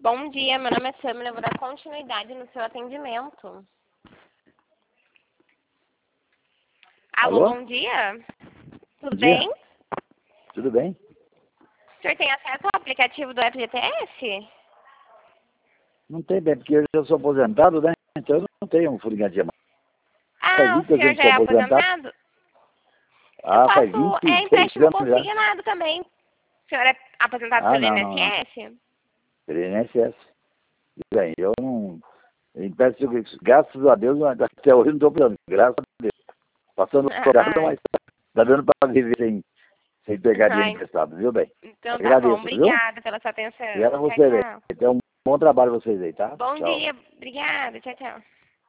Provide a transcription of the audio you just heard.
Bom dia, meu nome é Samira, eu vou dar continuidade no seu atendimento. Alô, Alô? bom dia? Tudo Bom dia. bem? Tudo bem? O senhor tem acesso ao aplicativo do FGTS? Não tem bem, porque eu sou aposentado, né? Então eu não tenho um fundo de garantia. Faz Ah, o 20 anos senhor que já sou é aposentado. aposentado? Eu Ah, faz faço 26 empréstimo anos já. consignado também. O senhor é aposentado Ah, pelo não. INSS? Pelo INSS. Bem, eu não... Eu empresto, graças a Deus, até hoje não estou precisando. Graças a Deus. Passando por nada, Ai, mas tá dando para viver sem pegar dinheiro ai, emprestado, viu, bem? então tá bom. Agradeço, viu? Obrigada pela sua Obrigado a atenção. Tchau, vocês aí. tchau. Então, um bom trabalho vocês aí, tá? Bom Tchau. dia. Obrigada. Tchau, tchau.